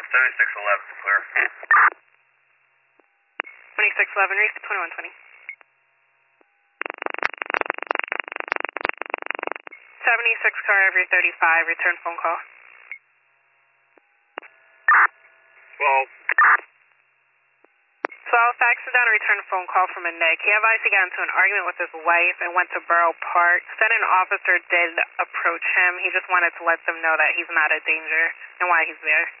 7611, clear. 2611, race to 2120. 76 car every 35, return phone call. 12. 12, faxes down a return phone call from a Nick. He advised he got into an argument with his wife and went to Borough Park. Said an officer did approach him. He just wanted to let them know that he's not a danger and why he's there.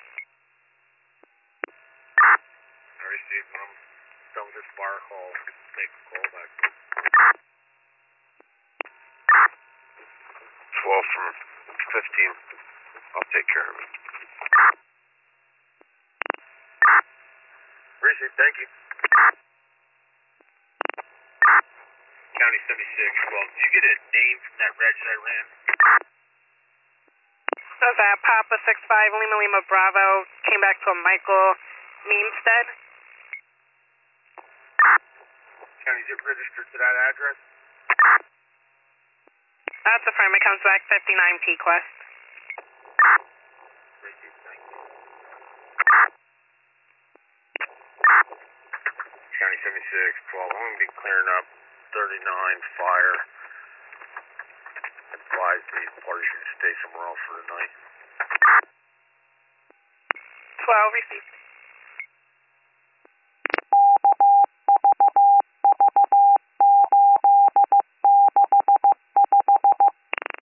I received from done with this bar call. Make a call back. 12 from 15. I'll take care of it. Appreciate it. Thank you. County 76. Well, did you get a name from that reg that I ran? Was that Papa 65 Lima Lima Bravo came back to a Michael Meanstead? County, is it registered to that address? That's a firm. It comes back 59 P Quest. Received. Thank you. County 76. 12. I'm going to be clearing up 39 fire. Advise the parties should stay somewhere else for the night. 12 received.